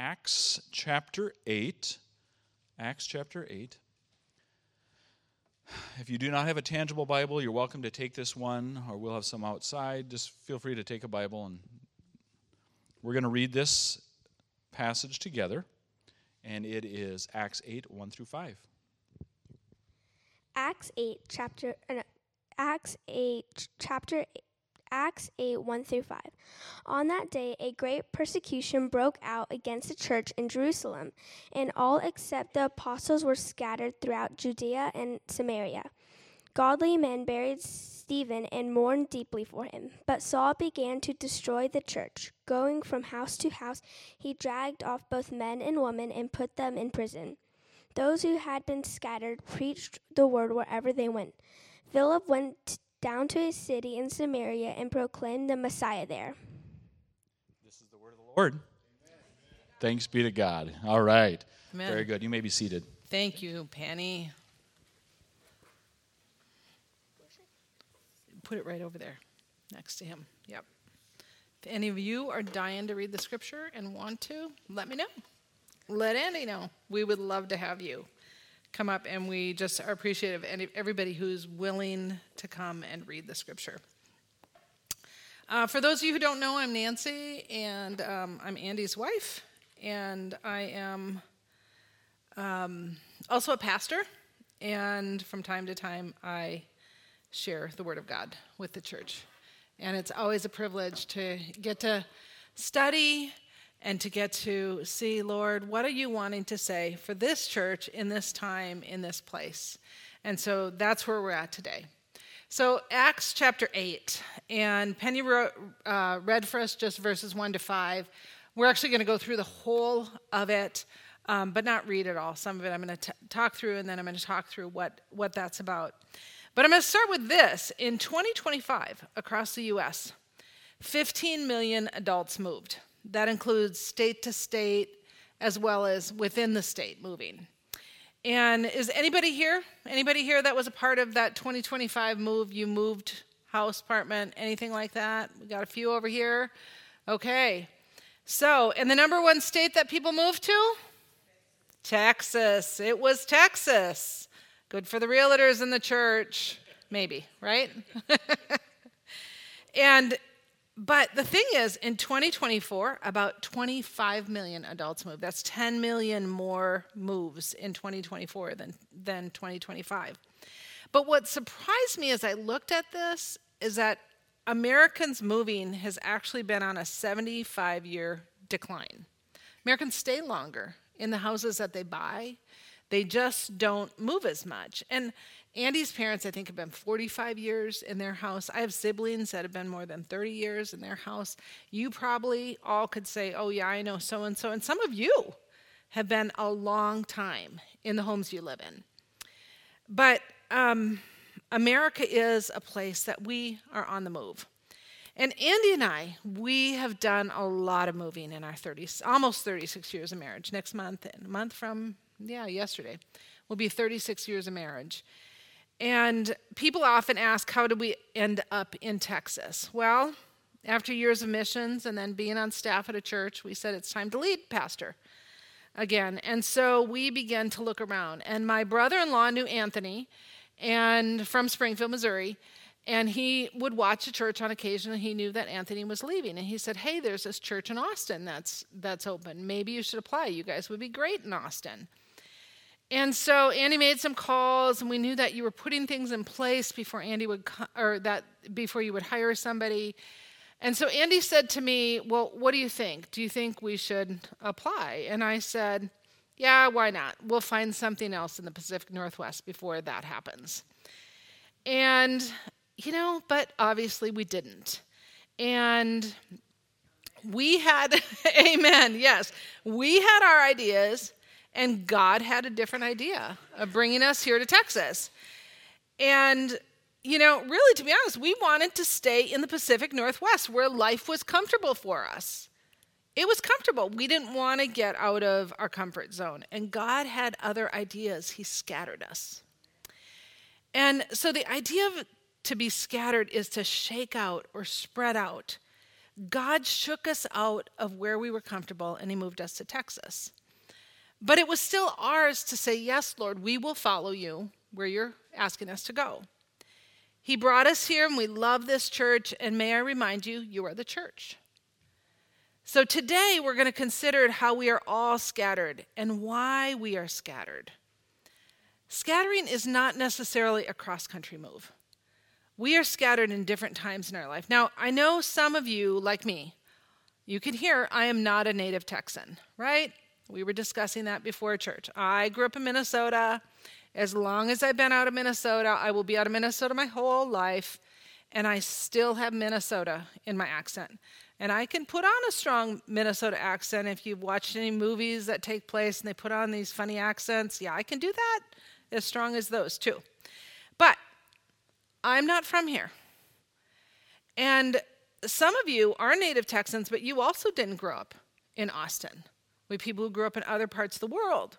Acts chapter 8. Acts chapter 8. If you do not have a tangible Bible, you're welcome to take this one, or we'll have some outside. Just feel free to take a Bible, and we're going to read this passage together, and it is Acts 8, 1 through 5. Acts 8, 1 through 5. On that day, a great persecution broke out against the church in Jerusalem, and all except the apostles were scattered throughout Judea and Samaria. Godly men buried Stephen and mourned deeply for him. But Saul began to destroy the church. Going from house to house, he dragged off both men and women and put them in prison. Those who had been scattered preached the word wherever they went. Philip went down to a city in Samaria and proclaimed the Messiah there. This is the word of the Lord. Amen. Thanks be to God. All right. Amen. Very good. You may be seated. Thank you, Penny. Put it right over there next to him. Yep. If any of you are dying to read the scripture and want to, let me know. Let Andy know. We would love to have you come up, and we just are appreciative of everybody who's willing to come and read the scripture. For those of you who don't know, I'm Nancy, and I'm Andy's wife, and I am also a pastor, and from time to time I share the Word of God with the church. And it's always a privilege to get to study and to get to see, Lord, what are you wanting to say for this church in this time, in this place? And so that's where we're at today. So Acts chapter 8, and Penny read for us just verses 1 to 5. We're actually going to go through the whole of it, but not read it all. Some of it I'm going to talk through, and then I'm going to talk through what that's about. But I'm going to start with this. In 2025, across the U.S., 15 million adults moved. That includes state to state as well as within the state moving. And is anybody here? Anybody here that was a part of that 2025 move? You moved house, apartment, anything like that? We got a few over here. Okay. So, and the number one state that people moved to? Texas. It was Texas. Good for the realtors in the church. Maybe, right? But the thing is, in 2024, about 25 million adults moved. That's 10 million more moves in 2024 than 2025. But what surprised me as I looked at this is that Americans moving has actually been on a 75-year decline. Americans stay longer in the houses that they buy. They just don't move as much. And Andy's parents, I think, have been 45 years in their house. I have siblings that have been more than 30 years in their house. You probably all could say, oh, yeah, I know so-and-so. And some of you have been a long time in the homes you live in. But America is a place that we are on the move. And Andy and I, we have done a lot of moving in our almost 36 years of marriage. Next month, and a month from yesterday, will be 36 years of marriage. And people often ask, how did we end up in Texas? Well, after years of missions and then being on staff at a church, we said it's time to lead pastor again. And so we began to look around. And my brother-in-law knew Anthony and from Springfield, Missouri, and he would watch a church on occasion, and he knew that Anthony was leaving. And he said, hey, there's this church in Austin that's open. Maybe you should apply. You guys would be great in Austin. And so Andy made some calls, and we knew that you were putting things in place before before you would hire somebody. And so Andy said to me, well, what do you think? Do you think we should apply? And I said, yeah, why not? We'll find something else in the Pacific Northwest before that happens. And, but obviously we didn't. And we had, amen, yes, we had our ideas, and God had a different idea of bringing us here to Texas. And, really, to be honest, we wanted to stay in the Pacific Northwest where life was comfortable for us. It was comfortable. We didn't want to get out of our comfort zone. And God had other ideas. He scattered us. And so the idea of to be scattered is to shake out or spread out. God shook us out of where we were comfortable and he moved us to Texas. But it was still ours to say, yes, Lord, we will follow you where you're asking us to go. He brought us here and we love this church, and may I remind you, you are the church. So today we're going to consider how we are all scattered and why we are scattered. Scattering is not necessarily a cross-country move. We are scattered in different times in our life. Now, I know some of you, like me, you can hear I am not a native Texan, right? We were discussing that before church. I grew up in Minnesota. As long as I've been out of Minnesota, I will be out of Minnesota my whole life, and I still have Minnesota in my accent. And I can put on a strong Minnesota accent. If you've watched any movies that take place and they put on these funny accents, yeah, I can do that as strong as those too. But I'm not from here. And some of you are native Texans, but you also didn't grow up in Austin. We people who grew up in other parts of the world.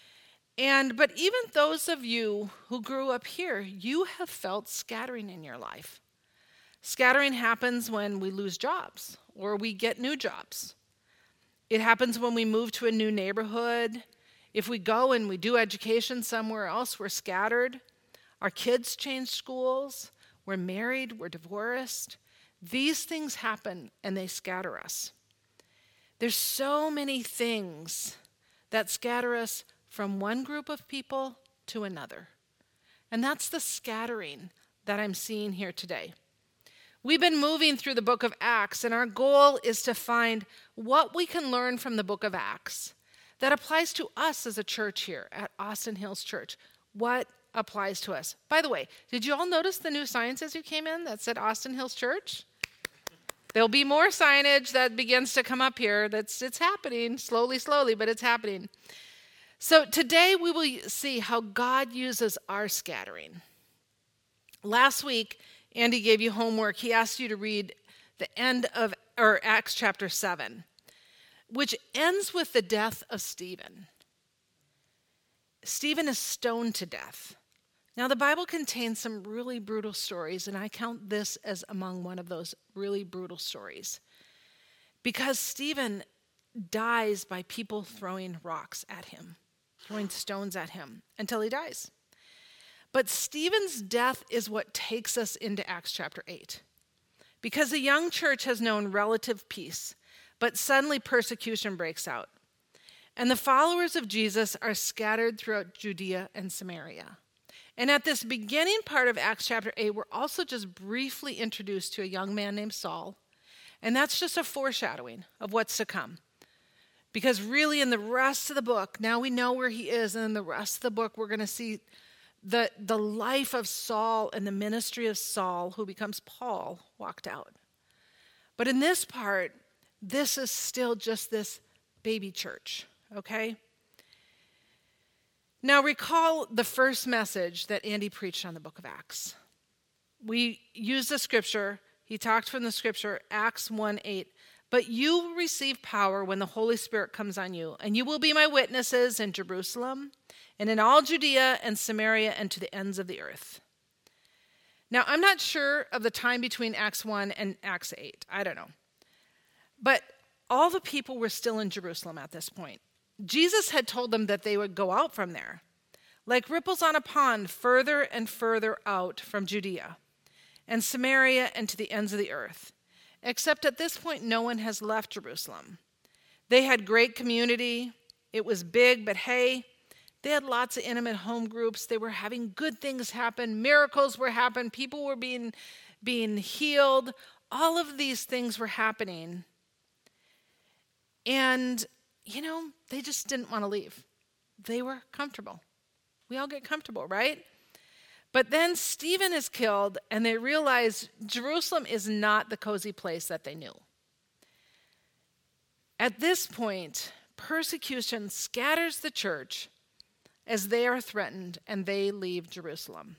But even those of you who grew up here, you have felt scattering in your life. Scattering happens when we lose jobs or we get new jobs. It happens when we move to a new neighborhood. If we go and we do education somewhere else, we're scattered. Our kids change schools. We're married. We're divorced. These things happen and they scatter us. There's so many things that scatter us from one group of people to another. And that's the scattering that I'm seeing here today. We've been moving through the book of Acts, and our goal is to find what we can learn from the book of Acts that applies to us as a church here at Austin Hills Church. What applies to us? By the way, did you all notice the new signs as you came in that said Austin Hills Church? There'll be more signage that begins to come up here. It's happening, slowly, but it's happening. So today we will see how God uses our scattering. Last week, Andy gave you homework. He asked you to read the end of Acts chapter 7, which ends with the death of Stephen. Stephen is stoned to death. Now, the Bible contains some really brutal stories, and I count this as among one of those really brutal stories. Because Stephen dies by people throwing rocks at him, throwing stones at him until he dies. But Stephen's death is what takes us into Acts chapter 8. Because the young church has known relative peace, but suddenly persecution breaks out. And the followers of Jesus are scattered throughout Judea and Samaria. And at this beginning part of Acts chapter 8, we're also just briefly introduced to a young man named Saul. And that's just a foreshadowing of what's to come. Because really in the rest of the book, now we know where he is, and in the rest of the book we're going to see the life of Saul and the ministry of Saul, who becomes Paul, walked out. But in this part, this is still just this baby church, okay? Now recall the first message that Andy preached on the book of Acts. We used the scripture, he talked from the scripture, Acts 1:8. But you will receive power when the Holy Spirit comes on you, and you will be my witnesses in Jerusalem and in all Judea and Samaria and to the ends of the earth. Now, I'm not sure of the time between Acts 1 and Acts 8. I don't know. But all the people were still in Jerusalem at this point. Jesus had told them that they would go out from there, like ripples on a pond, further and further out from Judea and Samaria and to the ends of the earth. Except at this point, no one has left Jerusalem. They had great community. It was big, but hey, they had lots of intimate home groups. They were having good things happen. Miracles were happening. People were being healed. All of these things were happening. And, they just didn't want to leave. They were comfortable. We all get comfortable, right? But then Stephen is killed, and they realize Jerusalem is not the cozy place that they knew. At this point, persecution scatters the church as they are threatened, and they leave Jerusalem.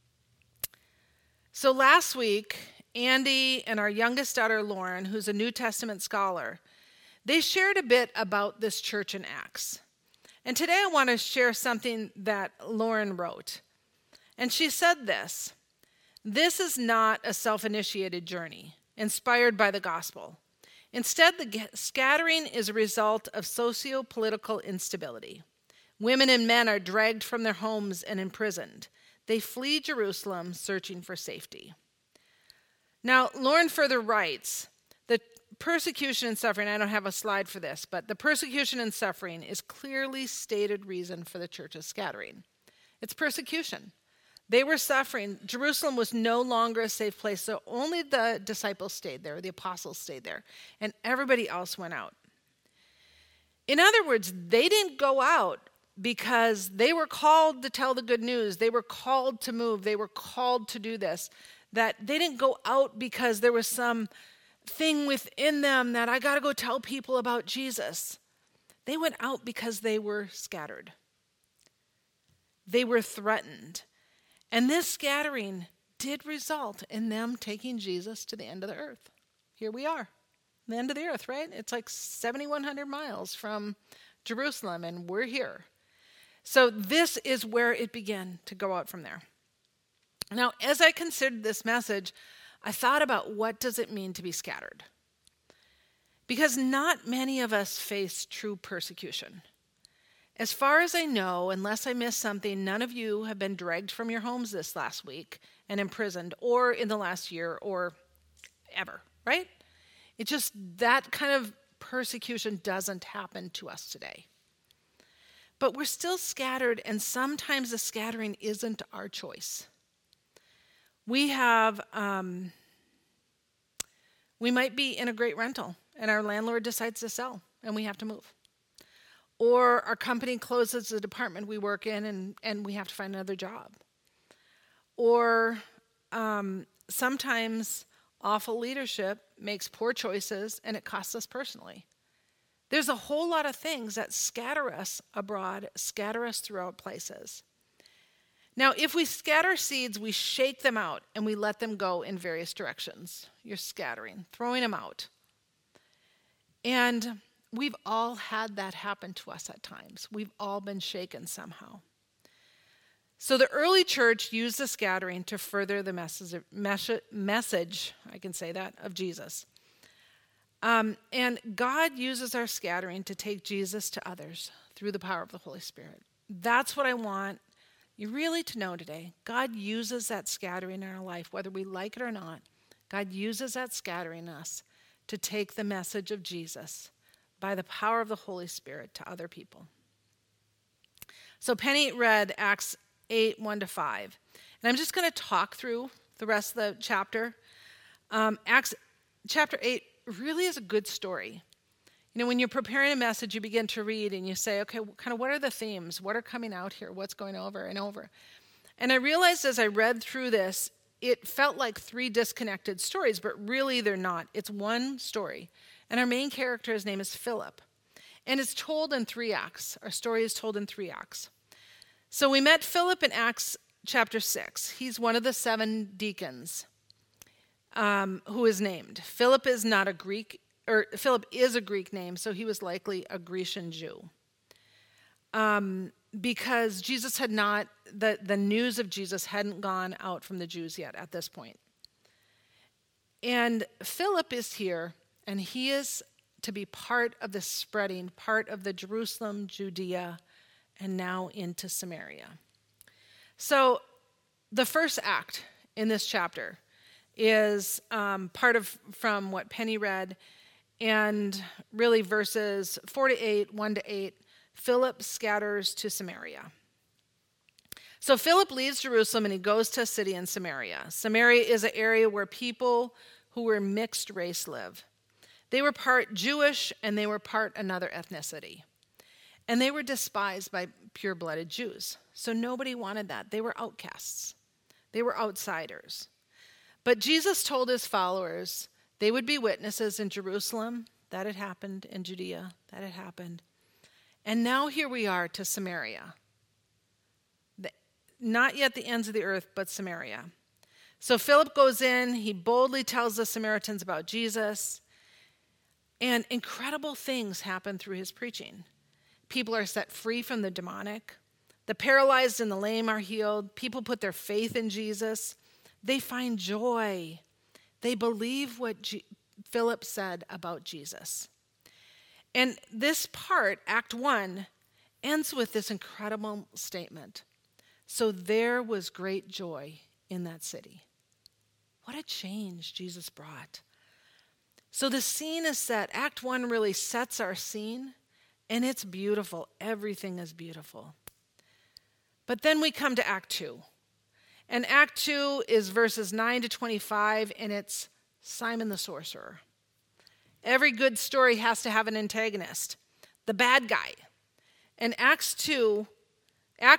So last week, Andy and our youngest daughter, Lauren, who's a New Testament scholar, they shared a bit about this church in Acts. And today I want to share something that Lauren wrote. And she said this: "This is not a self-initiated journey inspired by the gospel. Instead, the scattering is a result of socio-political instability. Women and men are dragged from their homes and imprisoned. They flee Jerusalem searching for safety. Now, Lauren further writes, the persecution and suffering, I don't have a slide for this, but the persecution and suffering is clearly stated reason for the church's scattering. It's persecution. They were suffering. Jerusalem was no longer a safe place, so only the disciples stayed there, the apostles stayed there, and everybody else went out. In other words, they didn't go out because they were called to tell the good news. They were called to move. They were called to do this. That they didn't go out because there was some thing within them that I got to go tell people about Jesus. They went out because they were scattered. They were threatened. And this scattering did result in them taking Jesus to the end of the earth. Here we are, the end of the earth, right? It's like 7,100 miles from Jerusalem, and we're here. So this is where it began to go out from there. Now, as I considered this message, I thought about what does it mean to be scattered? Because not many of us face true persecution. As far as I know, unless I missed something, none of you have been dragged from your homes this last week and imprisoned, or in the last year, or ever, right? It just, that kind of persecution doesn't happen to us today. But we're still scattered, and sometimes the scattering isn't our choice. We might be in a great rental, and our landlord decides to sell, and we have to move. Or our company closes the department we work in, and we have to find another job. Or sometimes awful leadership makes poor choices, and it costs us personally. There's a whole lot of things that scatter us abroad, scatter us throughout places. Now, if we scatter seeds, we shake them out, and we let them go in various directions. You're scattering, throwing them out. And we've all had that happen to us at times. We've all been shaken somehow. So the early church used the scattering to further the message, I can say that, of Jesus. And God uses our scattering to take Jesus to others through the power of the Holy Spirit. That's what I want you really to know today. God uses that scattering in our life, whether we like it or not. God uses that scattering in us to take the message of Jesus by the power of the Holy Spirit to other people. So Penny read Acts 8, 1-5. And I'm just going to talk through the rest of the chapter. Acts chapter 8 really is a good story. You know, when you're preparing a message, you begin to read and you say, okay, kind of what are the themes? What are coming out here? What's going over and over? And I realized as I read through this, it felt like 3 disconnected stories, but really they're not. It's one story. And our main character, his name is Philip. And it's told in 3 acts. Our story is told in 3 acts. So we met Philip in Acts chapter 6. He's one of the 7 deacons who is named. Philip is a Greek name, so he was likely a Grecian Jew. Because Jesus had not, the news of Jesus hadn't gone out from the Jews yet at this point. And Philip is here, and he is to be part of the spreading, part of the Jerusalem, Judea, and now into Samaria. So the first act in this chapter is from what Penny read, and really verses 4-8, 1-8, Philip scatters to Samaria. So Philip leaves Jerusalem and he goes to a city in Samaria. Samaria is an area where people who were mixed race live. They were part Jewish and they were part another ethnicity. And they were despised by pure-blooded Jews. So nobody wanted that. They were outcasts. They were outsiders. But Jesus told his followers they would be witnesses in Jerusalem. That had happened. In Judea. That had happened. And now here we are to Samaria. Not yet the ends of the earth, but Samaria. So Philip goes in. He boldly tells the Samaritans about Jesus. And incredible things happen through his preaching. People are set free from the demonic. The paralyzed and the lame are healed. People put their faith in Jesus. They find joy. They believe what Philip said about Jesus. And this part, Act 1, ends with this incredible statement. So there was great joy in that city. What a change Jesus brought. So the scene is set. Act 1 really sets our scene, and it's beautiful. Everything is beautiful. But then we come to Act 2. And Act 2 is verses 9 to 25, and it's Simon the sorcerer. Every good story has to have an antagonist, the bad guy. And Act 2, I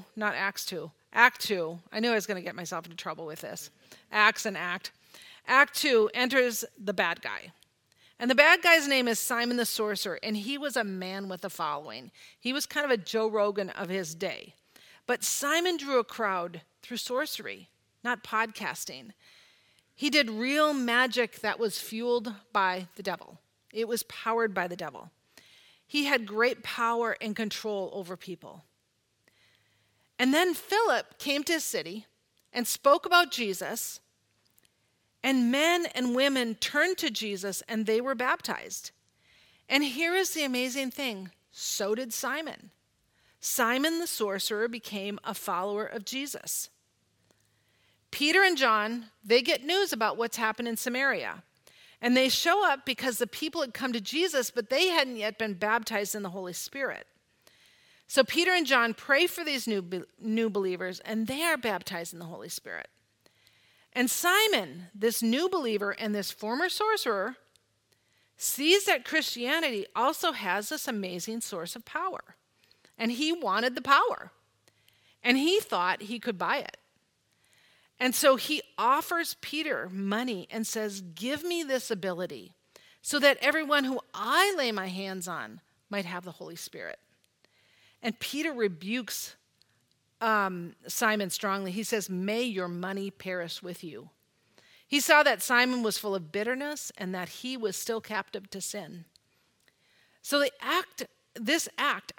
knew I was going to get myself into trouble with this. Acts and Act. Act 2 enters the bad guy. And the bad guy's name is Simon the sorcerer, and he was a man with a following. He was kind of a Joe Rogan of his day. But Simon drew a crowd through sorcery, not podcasting. He did real magic that was fueled by the devil. It was powered by the devil. He had great power and control over people. And then Philip came to his city and spoke about Jesus, and men and women turned to Jesus and they were baptized. And here is the amazing thing. So did Simon. Simon the sorcerer became a follower of Jesus. Peter and John, they get news about what's happened in Samaria. And they show up because the people had come to Jesus, but they hadn't yet been baptized in the Holy Spirit. So Peter and John pray for these new believers, and they are baptized in the Holy Spirit. And Simon, this new believer and this former sorcerer, sees that Christianity also has this amazing source of power. And he wanted the power. And he thought he could buy it. And so he offers Peter money and says, give me this ability so that everyone who I lay my hands on might have the Holy Spirit. And Peter rebukes Simon strongly. He says, may your money perish with you. He saw that Simon was full of bitterness and that he was still captive to sin. So this act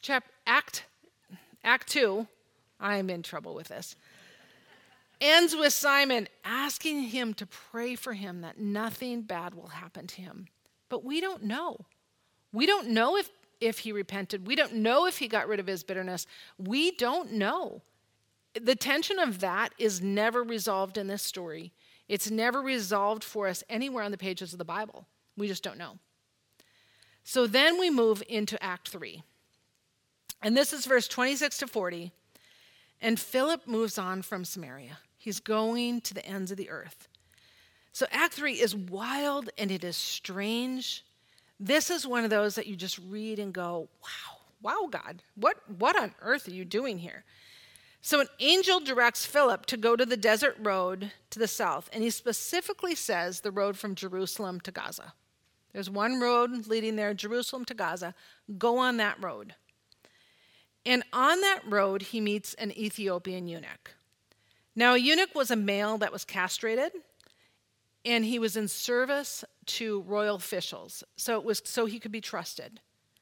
2, I'm in trouble with this, ends with Simon asking him to pray for him that nothing bad will happen to him. But we don't know. We don't know if he repented. We don't know if he got rid of his bitterness. We don't know. The tension of that is never resolved in this story. It's never resolved for us anywhere on the pages of the Bible. We just don't know. So then we move into Act 3. And this is verse 26 to 40. And Philip moves on from Samaria. He's going to the ends of the earth. So Act 3 is wild and it is strange. This is one of those that you just read and go, wow, God, what on earth are you doing here? So an angel directs Philip to go to the desert road to the south, and he specifically says the road from Jerusalem to Gaza. There's one road leading there, Jerusalem to Gaza. Go on that road. And on that road, he meets an Ethiopian eunuch. Now, a eunuch was a male that was castrated, and he was in service to royal officials. So it was so he could be trusted.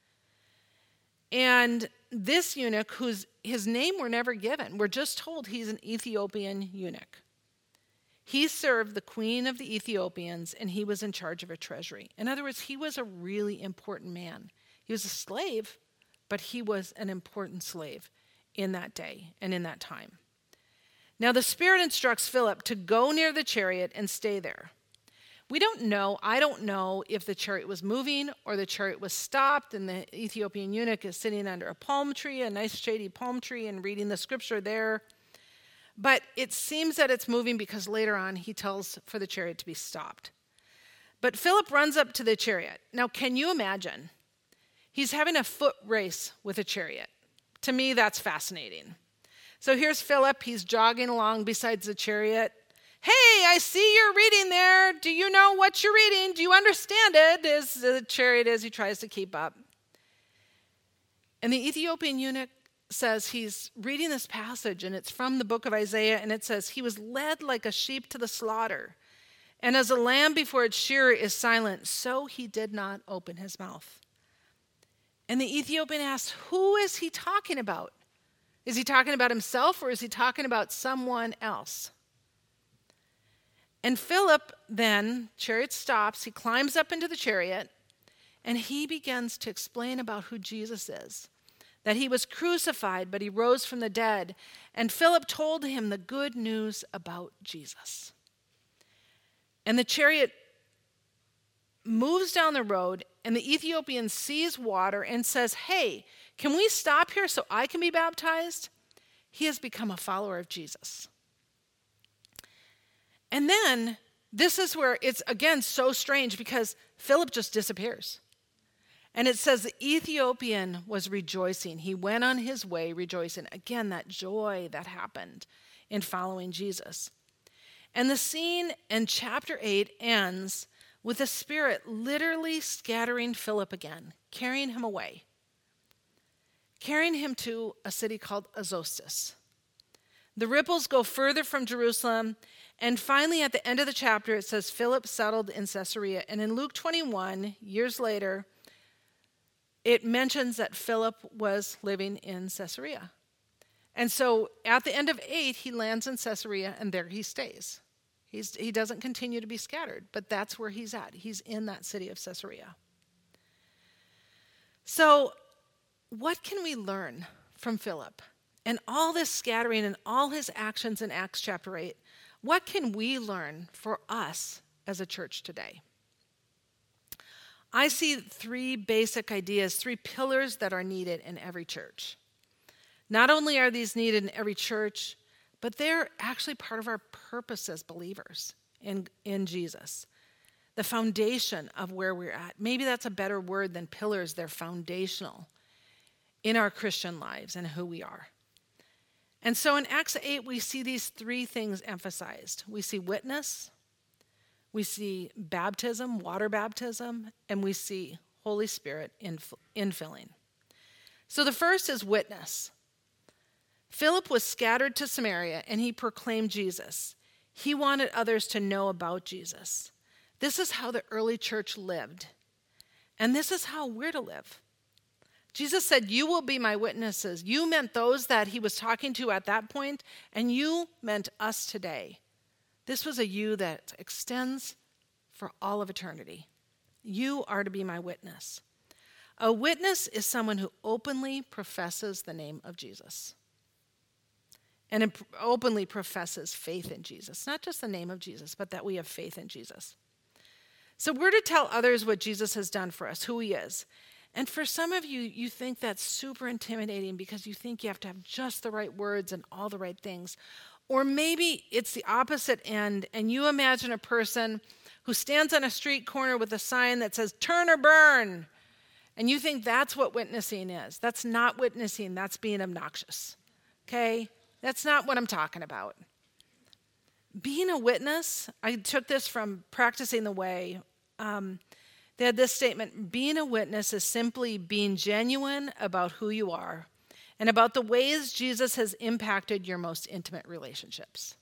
And this eunuch, his name we're never given, we're just told he's an Ethiopian eunuch. He served the queen of the Ethiopians, and he was in charge of a treasury. In other words, he was a really important man. He was a slave, but he was an important slave in that day and in that time. Now the Spirit instructs Philip to go near the chariot and stay there. We don't know, I don't know if the chariot was moving or the chariot was stopped and the Ethiopian eunuch is sitting under a palm tree, a nice shady palm tree, and reading the scripture there. But it seems that it's moving because later on he tells for the chariot to be stopped. But Philip runs up to the chariot. Now, can you imagine? He's having a foot race with a chariot. To me, that's fascinating. So here's Philip. He's jogging along beside the chariot. Hey, I see you're reading there. Do you know what you're reading? Do you understand it? As the chariot as he tries to keep up. And the Ethiopian eunuch says he's reading this passage, and it's from the book of Isaiah, and it says, he was led like a sheep to the slaughter, and as a lamb before its shearer is silent, so he did not open his mouth. And the Ethiopian asked, who is he talking about? Is he talking about himself, or is he talking about someone else? And Philip then, chariot stops, he climbs up into the chariot, and he begins to explain about who Jesus is. That he was crucified, but he rose from the dead. And Philip told him the good news about Jesus. And the chariot moves down the road, and the Ethiopian sees water and says, "Hey, can we stop here so I can be baptized?" He has become a follower of Jesus. And then, this is where it's, again, so strange because Philip just disappears. And it says the Ethiopian was rejoicing. He went on his way rejoicing. Again, that joy that happened in following Jesus. And the scene in chapter 8 ends with the Spirit literally scattering Philip again, carrying him away, carrying him to a city called Azotus. The ripples go further from Jerusalem, and finally at the end of the chapter it says Philip settled in Caesarea. And in Luke 21, years later, it mentions that Philip was living in Caesarea. And so at the end of 8, he lands in Caesarea, and there he stays. He doesn't continue to be scattered, but that's where he's at. He's in that city of Caesarea. So what can we learn from Philip? And all this scattering and all his actions in Acts chapter 8, what can we learn for us as a church today? I see 3 basic ideas, 3 pillars that are needed in every church. Not only are these needed in every church, but they're actually part of our purpose as believers in Jesus. The foundation of where we're at. Maybe that's a better word than pillars. They're foundational in our Christian lives and who we are. And so in Acts 8, we see these 3 things emphasized. We see witness, we see baptism, water baptism, and we see Holy Spirit infilling. So the first is witness. Philip was scattered to Samaria, and he proclaimed Jesus. He wanted others to know about Jesus. This is how the early church lived, and this is how we're to live. Jesus said, "You will be my witnesses." You meant those that he was talking to at that point, and you meant us today. This was a you that extends for all of eternity. You are to be my witness. A witness is someone who openly professes the name of Jesus and openly professes faith in Jesus. Not just the name of Jesus, but that we have faith in Jesus. So we're to tell others what Jesus has done for us, who he is. And for some of you, you think that's super intimidating because you think you have to have just the right words and all the right things. Or maybe it's the opposite end, and you imagine a person who stands on a street corner with a sign that says, "Turn or burn." And you think that's what witnessing is. That's not witnessing, that's being obnoxious. Okay? That's not what I'm talking about. Being a witness, I took this from Practicing the Way. They had this statement: being a witness is simply being genuine about who you are and about the ways Jesus has impacted your most intimate relationships.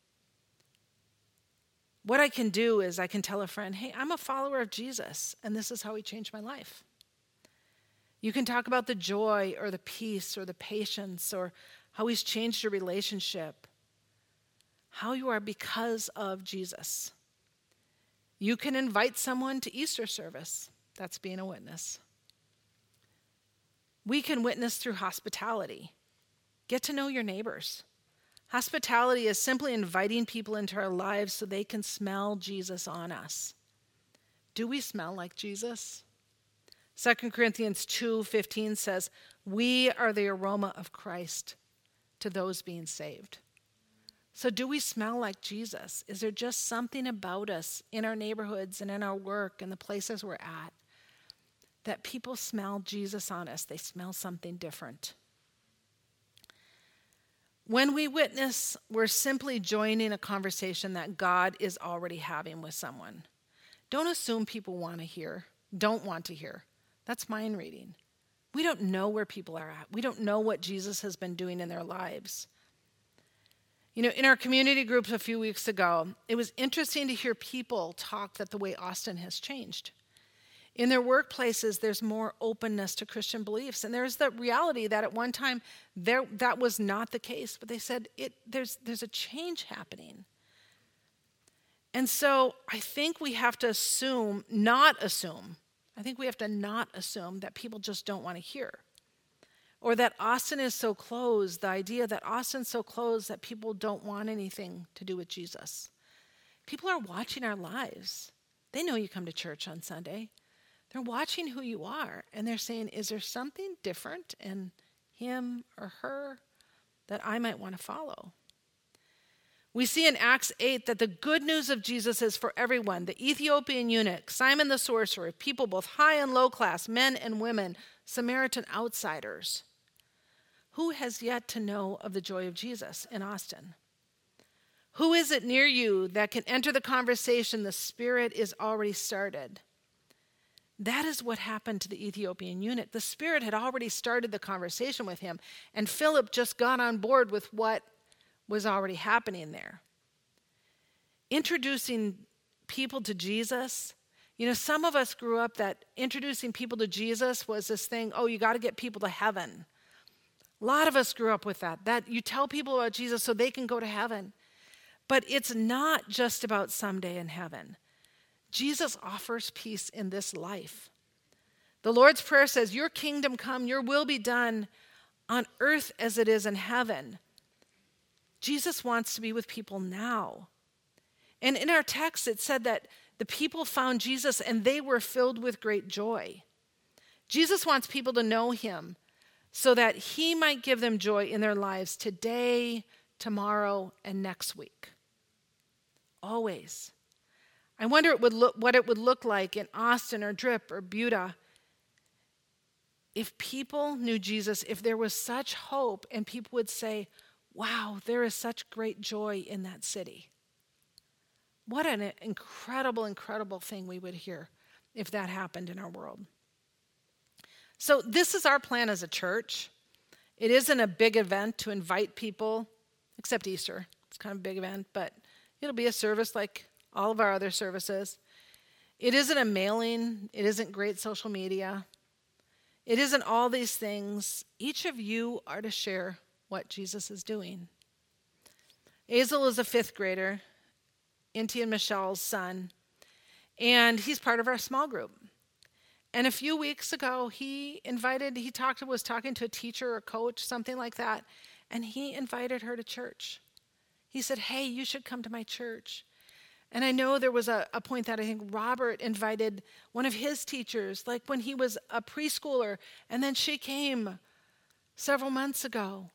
What I can do is I can tell a friend, "Hey, I'm a follower of Jesus, and this is how he changed my life." You can talk about the joy or the peace or the patience or how he's changed your relationship, how you are because of Jesus. You can invite someone to Easter service. That's being a witness. We can witness through hospitality. Get to know your neighbors. Hospitality is simply inviting people into our lives so they can smell Jesus on us. Do we smell like Jesus? 2 Corinthians 2:15 says, "We are the aroma of Christ to those being saved." So do we smell like Jesus? Is there just something about us in our neighborhoods and in our work and the places we're at that people smell Jesus on us? They smell something different. When we witness, we're simply joining a conversation that God is already having with someone. Don't assume people don't want to hear. That's mind reading. We don't know where people are at. We don't know what Jesus has been doing in their lives. You know, in our community groups a few weeks ago, it was interesting to hear people talk that the way Austin has changed. In their workplaces, there's more openness to Christian beliefs. And there's the reality that at one time that was not the case. But they said there's a change happening. And so I think we have to not assume that people just don't want to hear. Or that Austin is so closed, the idea that Austin's so closed that people don't want anything to do with Jesus. People are watching our lives. They know you come to church on Sunday. They're watching who you are, and they're saying, is there something different in him or her that I might want to follow? We see in Acts 8 that the good news of Jesus is for everyone. The Ethiopian eunuch, Simon the sorcerer, people both high and low class, men and women, Samaritan outsiders. Who has yet to know of the joy of Jesus in Austin? Who is it near you that can enter the conversation the Spirit is already started? That is what happened to the Ethiopian eunuch. The Spirit had already started the conversation with him, and Philip just got on board with what was already happening there. Introducing people to Jesus. Some of us grew up that introducing people to Jesus was this thing, you got to get people to heaven. A lot of us grew up with that you tell people about Jesus so they can go to heaven. But it's not just about someday in heaven. Jesus offers peace in this life. The Lord's Prayer says, your kingdom come, your will be done on earth as it is in heaven. Jesus wants to be with people now. And in our text, it said that the people found Jesus and they were filled with great joy. Jesus wants people to know him so that he might give them joy in their lives today, tomorrow, and next week. Always. I wonder what it would look like in Austin or Drip or Buda if people knew Jesus, if there was such hope and people would say, wow, there is such great joy in that city. What an incredible, incredible thing we would hear if that happened in our world. So this is our plan as a church. It isn't a big event to invite people, except Easter. It's kind of a big event, but it'll be a service like all of our other services. It isn't a mailing. It isn't great social media. It isn't all these things. Each of you are to share what Jesus is doing. Azel is a 5th grader, Inti and Michelle's son, and he's part of our small group. And a few weeks ago, was talking to a teacher or coach, something like that, and he invited her to church. He said, hey, you should come to my church. And I know there was a point that I think Robert invited one of his teachers, like when he was a preschooler, and then she came several months ago.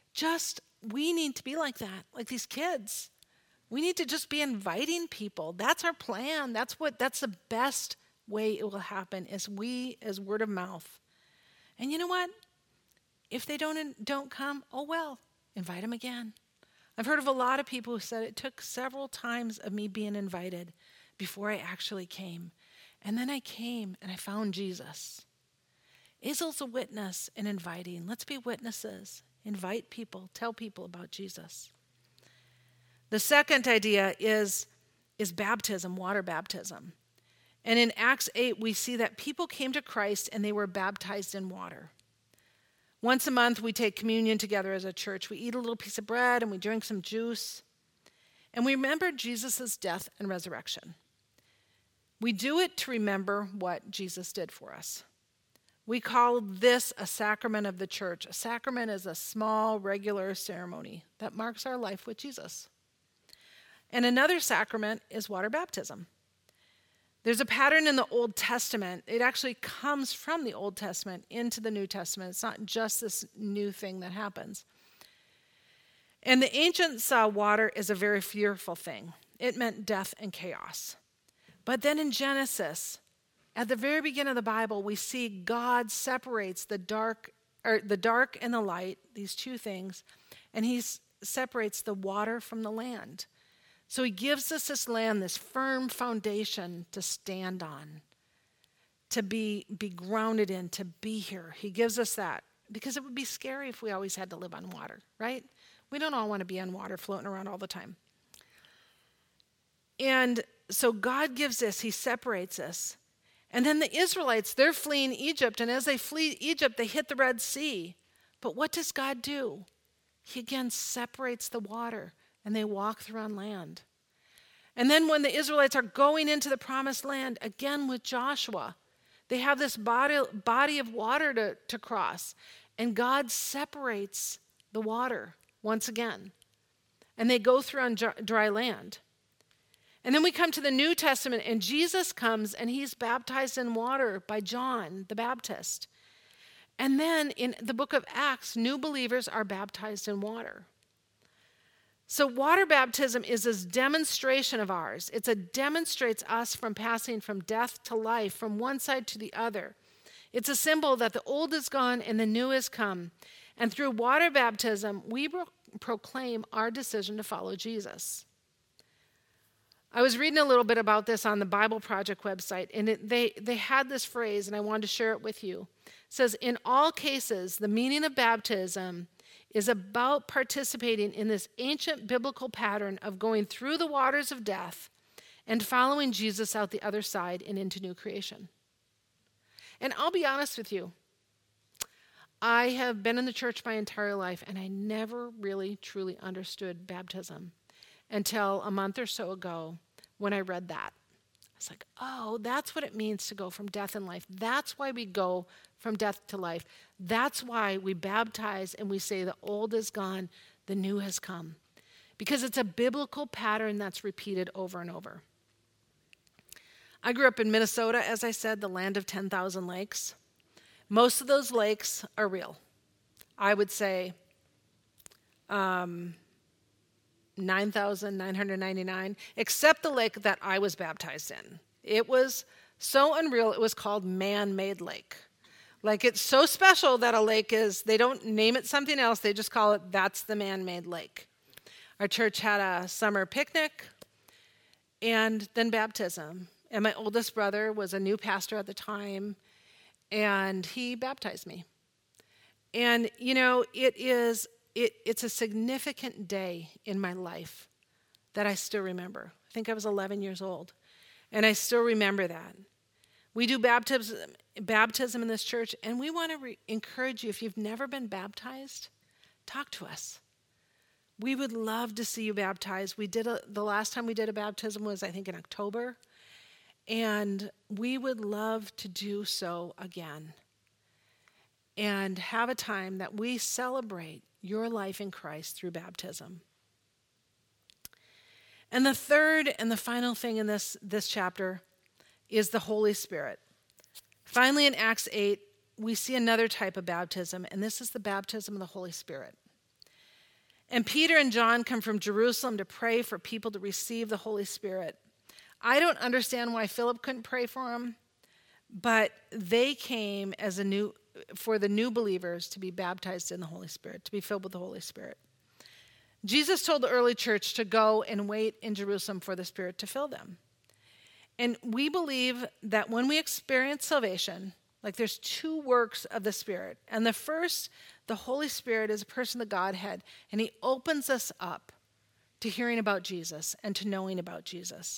We need to be like that, like these kids. We need to just be inviting people. That's our plan. That's the best way it will happen is as word of mouth. And you know what? If they don't come, invite them again. I've heard of a lot of people who said it took several times of me being invited before I actually came. And then I came and I found Jesus. Azel's a witness in inviting. Let's be witnesses. Invite people. Tell people about Jesus. The second idea is baptism, water baptism. And in Acts 8, we see that people came to Christ and they were baptized in water. Once a month, we take communion together as a church. We eat a little piece of bread and we drink some juice. And we remember Jesus' death and resurrection. We do it to remember what Jesus did for us. We call this a sacrament of the church. A sacrament is a small, regular ceremony that marks our life with Jesus. And another sacrament is water baptism. There's a pattern in the Old Testament. It actually comes from the Old Testament into the New Testament. It's not just this new thing that happens. And the ancients saw water as a very fearful thing. It meant death and chaos. But then in Genesis, at the very beginning of the Bible, we see God separates the dark and the light, these two things, and he separates the water from the land. So he gives us this land, this firm foundation to stand on, to be grounded in, to be here. He gives us that because it would be scary if we always had to live on water, right? We don't all want to be on water floating around all the time. And so God gives this, he separates us. And then the Israelites, they're fleeing Egypt, and as they flee Egypt, they hit the Red Sea. But what does God do? He again separates the water, and they walk through on land. And then when the Israelites are going into the promised land, again with Joshua, they have this body of water to cross. And God separates the water once again. And they go through on dry land. And then we come to the New Testament, and Jesus comes, and he's baptized in water by John the Baptist. And then in the book of Acts, new believers are baptized in water. So water baptism is this demonstration of ours. It demonstrates us from passing from death to life, from one side to the other. It's a symbol that the old is gone and the new has come. And through water baptism, we proclaim our decision to follow Jesus. I was reading a little bit about this on the Bible Project website, and they had this phrase, and I wanted to share it with you. It says, in all cases, the meaning of baptism is about participating in this ancient biblical pattern of going through the waters of death and following Jesus out the other side and into new creation. And I'll be honest with you, I have been in the church my entire life, and I never really truly understood baptism until a month or so ago when I read that. I was like, oh, that's what it means to go from death and life. That's why we go from death to life. That's why we baptize and we say the old is gone, the new has come. Because it's a biblical pattern that's repeated over and over. I grew up in Minnesota, as I said, the land of 10,000 lakes. Most of those lakes are real. I would say 9,999, except the lake that I was baptized in. It was so unreal, it was called Man-Made Lake. Like, it's so special that a lake is, they don't name it something else, they just call it, that's the Man-Made Lake. Our church had a summer picnic and then baptism. And my oldest brother was a new pastor at the time, and he baptized me. And, you know, it's a significant day in my life that I still remember. I think I was 11 years old, and I still remember that. We do baptism in this church, and we want to encourage you, if you've never been baptized, talk to us. We would love to see you baptized. The last time we did a baptism was, I think, in October, and we would love to do so again and have a time that we celebrate your life in Christ through baptism. And the third and the final thing in this chapter is the Holy Spirit. Finally, in Acts 8, we see another type of baptism, and this is the baptism of the Holy Spirit. And Peter and John come from Jerusalem to pray for people to receive the Holy Spirit. I don't understand why Philip couldn't pray for them, but they came for the new believers to be baptized in the Holy Spirit, to be filled with the Holy Spirit. Jesus told the early church to go and wait in Jerusalem for the Spirit to fill them. And we believe that when we experience salvation, like there's two works of the Spirit. And the first, the Holy Spirit is a person of the Godhead, and he opens us up to hearing about Jesus and to knowing about Jesus.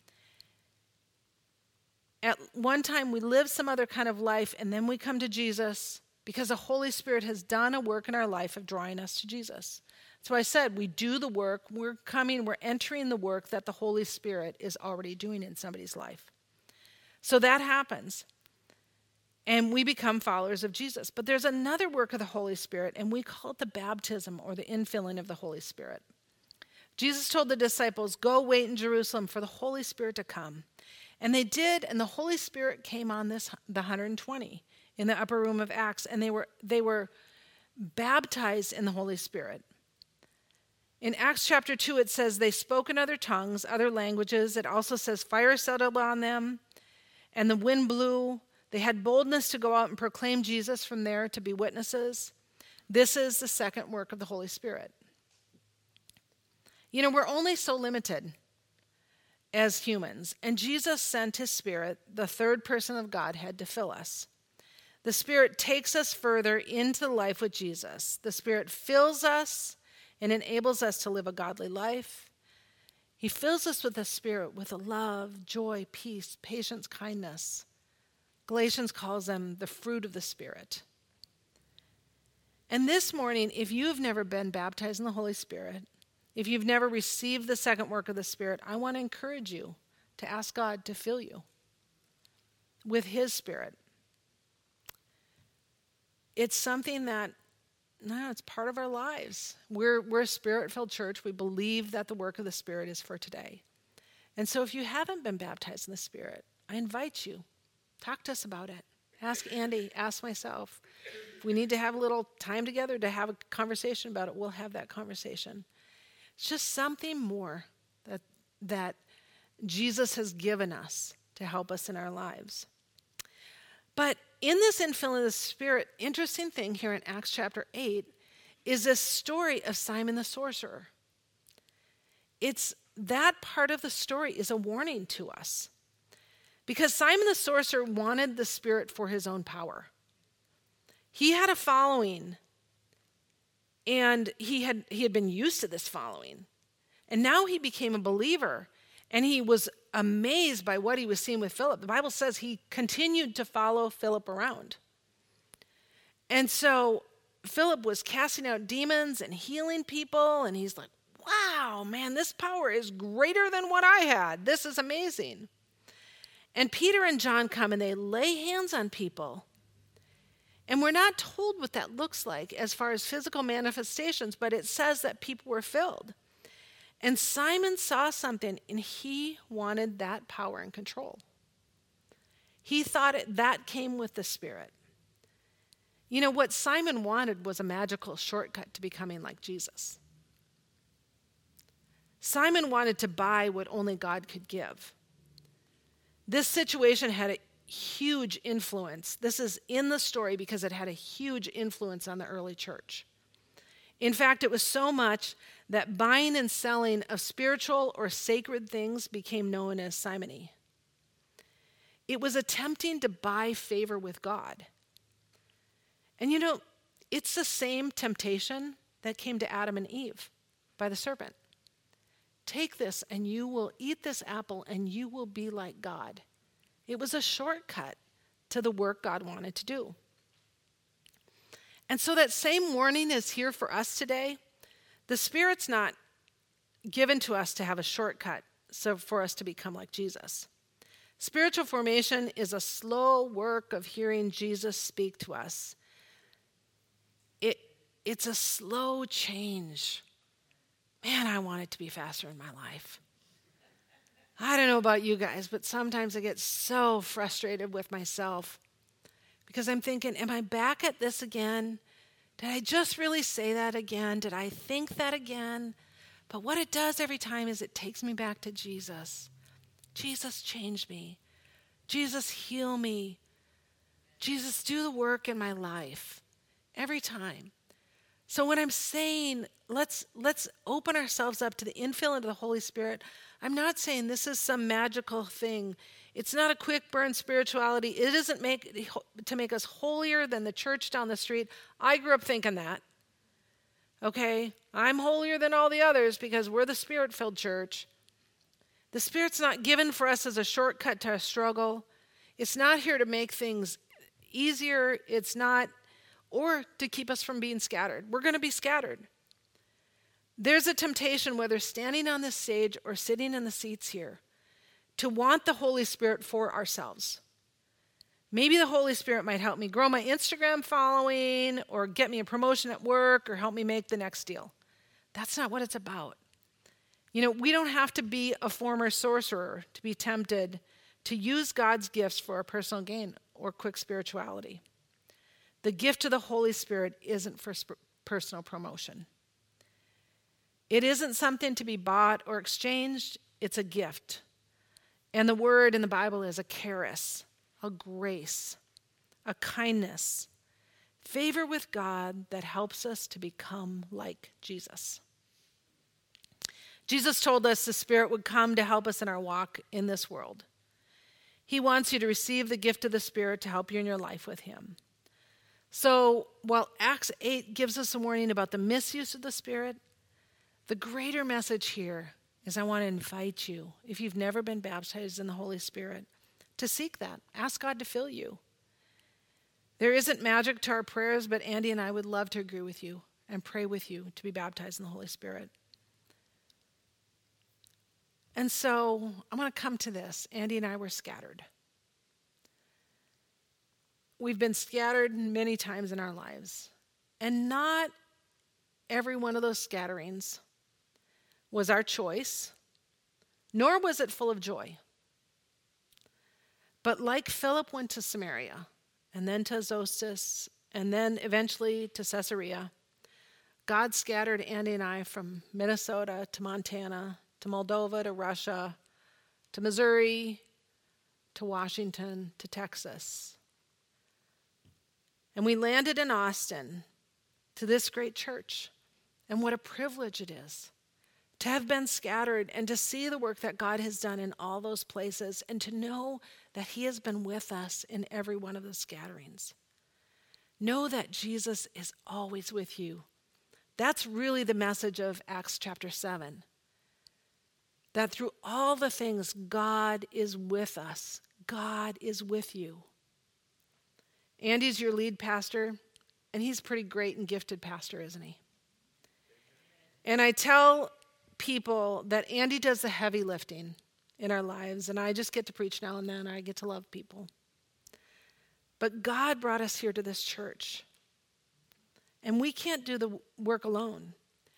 At one time, we live some other kind of life, and then we come to Jesus because the Holy Spirit has done a work in our life of drawing us to Jesus. So I said, we do the work, we're entering the work that the Holy Spirit is already doing in somebody's life. So that happens, and we become followers of Jesus. But there's another work of the Holy Spirit, and we call it the baptism or the infilling of the Holy Spirit. Jesus told the disciples, go wait in Jerusalem for the Holy Spirit to come. And they did, and the Holy Spirit came on the 120 in the upper room of Acts, and they were baptized in the Holy Spirit. In Acts chapter 2, it says they spoke in other tongues, other languages. It also says fire settled on them, and the wind blew. They had boldness to go out and proclaim Jesus from there, to be witnesses. This is the second work of the Holy Spirit. You know, we're only so limited as humans, and Jesus sent his Spirit, the third person of Godhead, to fill us. The Spirit takes us further into life with Jesus. The Spirit fills us and enables us to live a godly life. He fills us with the Spirit, with love, joy, peace, patience, kindness. Galatians calls them the fruit of the Spirit. And this morning, if you've never been baptized in the Holy Spirit, if you've never received the second work of the Spirit, I want to encourage you to ask God to fill you with His Spirit. It's something that, no, it's part of our lives. We're a Spirit-filled church. We believe that the work of the Spirit is for today. And so if you haven't been baptized in the Spirit, I invite you, talk to us about it. Ask Andy, ask myself. If we need to have a little time together to have a conversation about it, we'll have that conversation. It's just something more that Jesus has given us to help us in our lives. But in this infilling of the Spirit, interesting thing here in Acts chapter 8 is this story of Simon the sorcerer. It's that part of the story is a warning to us. Because Simon the sorcerer wanted the Spirit for his own power. He had a following, and he had been used to this following. And now he became a believer, and he was amazed by what he was seeing with Philip. The Bible says he continued to follow Philip around. And so Philip was casting out demons and healing people, and he's like, wow, man, this power is greater than what I had. This is amazing. And Peter and John come and they lay hands on people. And we're not told what that looks like as far as physical manifestations, but it says that people were filled. And Simon saw something, and he wanted that power and control. He thought that came with the Spirit. You know, what Simon wanted was a magical shortcut to becoming like Jesus. Simon wanted to buy what only God could give. This situation had a huge influence. This is in the story because it had a huge influence on the early church. In fact, it was so much that buying and selling of spiritual or sacred things became known as simony. It was attempting to buy favor with God. And you know, it's the same temptation that came to Adam and Eve by the serpent. Take this and you will eat this apple and you will be like God. It was a shortcut to the work God wanted to do. And so that same warning is here for us today. The Spirit's not given to us to have a shortcut so for us to become like Jesus. Spiritual formation is a slow work of hearing Jesus speak to us. It's a slow change. Man, I want it to be faster in my life. I don't know about you guys, but sometimes I get so frustrated with myself because I'm thinking, am I back at this again? Did I just really say that again? Did I think that again? But what it does every time is it takes me back to Jesus. Jesus, change me. Jesus, heal me. Jesus, do the work in my life. Every time. So when I'm saying, let's open ourselves up to the infilling of the Holy Spirit, I'm not saying this is some magical thing. It's not a quick burn spirituality. It isn't to make us holier than the church down the street. I grew up thinking that. Okay? I'm holier than all the others because we're the Spirit-filled church. The Spirit's not given for us as a shortcut to a struggle. It's not here to make things easier. It's not, or to keep us from being scattered. We're going to be scattered. There's a temptation, whether standing on this stage or sitting in the seats here, to want the Holy Spirit for ourselves. Maybe the Holy Spirit might help me grow my Instagram following or get me a promotion at work or help me make the next deal. That's not what it's about. You know, we don't have to be a former sorcerer to be tempted to use God's gifts for our personal gain or quick spirituality. The gift of the Holy Spirit isn't for personal promotion. It isn't something to be bought or exchanged. It's a gift. And the word in the Bible is a charis, a grace, a kindness, favor with God that helps us to become like Jesus. Jesus told us the Spirit would come to help us in our walk in this world. He wants you to receive the gift of the Spirit to help you in your life with Him. So while Acts 8 gives us a warning about the misuse of the Spirit, the greater message here is I want to invite you, if you've never been baptized in the Holy Spirit, to seek that. Ask God to fill you. There isn't magic to our prayers, but Andy and I would love to agree with you and pray with you to be baptized in the Holy Spirit. And so I'm going to come to this. Andy and I were scattered. We've been scattered many times in our lives. And not every one of those scatterings was our choice, nor was it full of joy. But like Philip went to Samaria, and then to Azotus, and then eventually to Caesarea, God scattered Andy and I from Minnesota to Montana, to Moldova, to Russia, to Missouri, to Washington, to Texas. And we landed in Austin to this great church. And what a privilege it is to have been scattered and to see the work that God has done in all those places and to know that he has been with us in every one of the scatterings. Know that Jesus is always with you. That's really the message of Acts chapter 7. That through all the things, God is with us. God is with you. Andy's your lead pastor, and he's a pretty great and gifted pastor, isn't he? And I tell people that Andy does the heavy lifting in our lives, and I just get to preach now and then. I get to love people. But God brought us here to this church, and we can't do the work alone.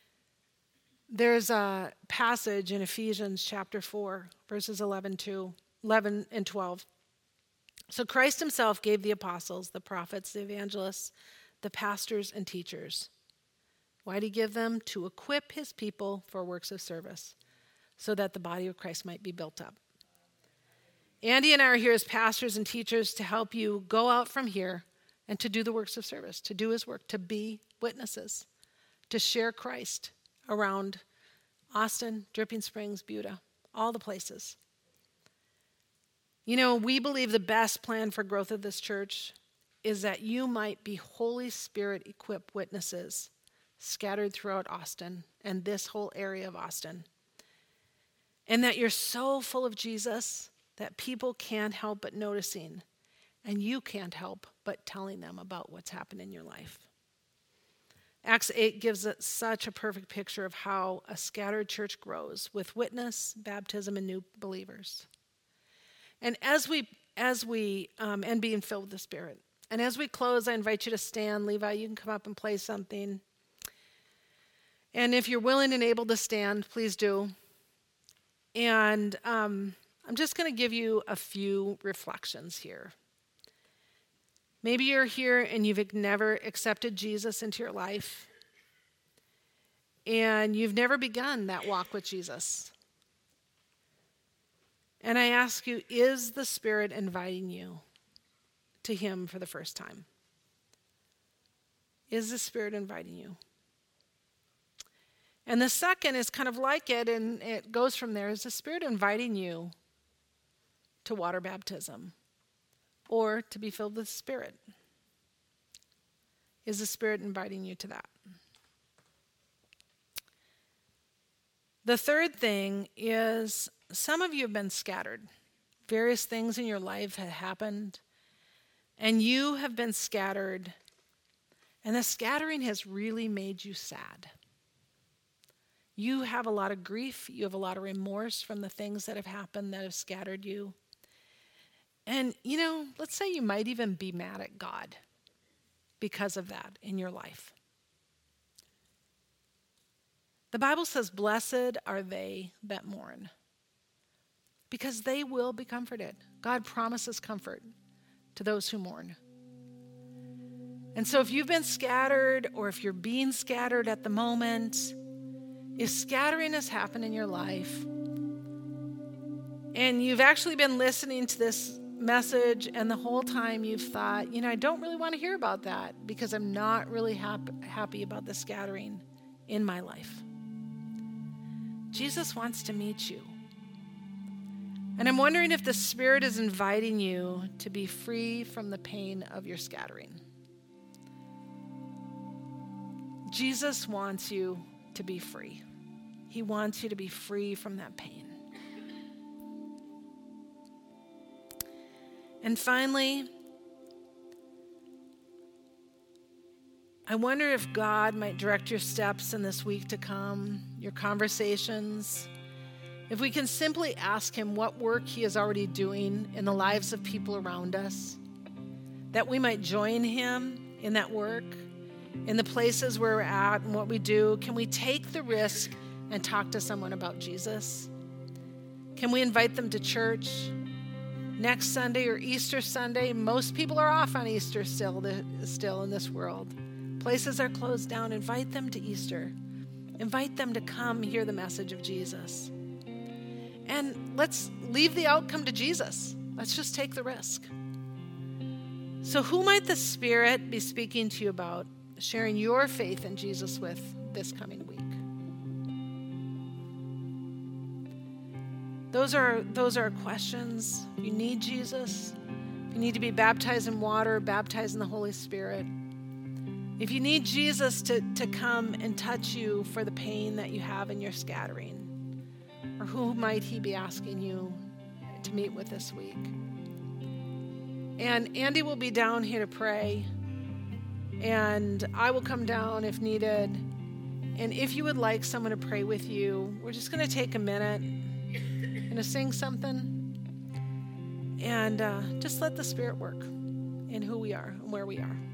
There's a passage in Ephesians chapter 4, verses 11 and 12. So Christ himself gave the apostles, the prophets, the evangelists, the pastors, and teachers. Why did he give them? To equip his people for works of service, so that the body of Christ might be built up. Andy and I are here as pastors and teachers to help you go out from here and to do the works of service, to do his work, to be witnesses, to share Christ around Austin, Dripping Springs, Buda, all the places. You know, we believe the best plan for growth of this church is that you might be Holy Spirit equipped witnesses scattered throughout Austin and this whole area of Austin. And that you're so full of Jesus that people can't help but noticing, and you can't help but telling them about what's happened in your life. Acts 8 gives us such a perfect picture of how a scattered church grows with witness, baptism, and new believers. And as we and being filled with the Spirit. And as we close, I invite you to stand. Levi, you can come up and play something. And if you're willing and able to stand, please do. And I'm just going to give you a few reflections here. Maybe you're here and you've never accepted Jesus into your life. And you've never begun that walk with Jesus. And I ask you, is the Spirit inviting you to him for the first time? Is the Spirit inviting you? And the second is kind of like it, and it goes from there. Is the Spirit inviting you to water baptism or to be filled with the Spirit? Is the Spirit inviting you to that? The third thing is some of you have been scattered. Various things in your life have happened, and you have been scattered, and the scattering has really made you sad. You have a lot of grief. You have a lot of remorse from the things that have happened that have scattered you. And, you know, let's say you might even be mad at God because of that in your life. The Bible says, blessed are they that mourn, because they will be comforted. God promises comfort to those who mourn. And so if you've been scattered, or if you're being scattered at the moment, if scattering has happened in your life, and you've actually been listening to this message, and the whole time you've thought, you know, I don't really want to hear about that because I'm not really happy about the scattering in my life. Jesus wants to meet you. And I'm wondering if the Spirit is inviting you to be free from the pain of your scattering. Jesus wants you to be free. He wants you to be free from that pain. And finally, I wonder if God might direct your steps in this week to come, your conversations, if we can simply ask him what work he is already doing in the lives of people around us, that we might join him in that work, in the places where we're at and what we do. Can we take the risk and talk to someone about Jesus? Can we invite them to church next Sunday or Easter Sunday? Most people are off on Easter still in this world. Places are closed down. Invite them to Easter. Invite them to come hear the message of Jesus. And let's leave the outcome to Jesus. Let's just take the risk. So who might the Spirit be speaking to you about sharing your faith in Jesus with this coming week? Those are questions. If you need Jesus, if you need to be baptized in water, baptized in the Holy Spirit, if you need Jesus to come and touch you for the pain that you have in your scattering, or who might he be asking you to meet with this week? And Andy will be down here to pray, and I will come down if needed. And if you would like someone to pray with you, we're just going to take a minute, going to sing something, and just let the Spirit work in who we are and where we are.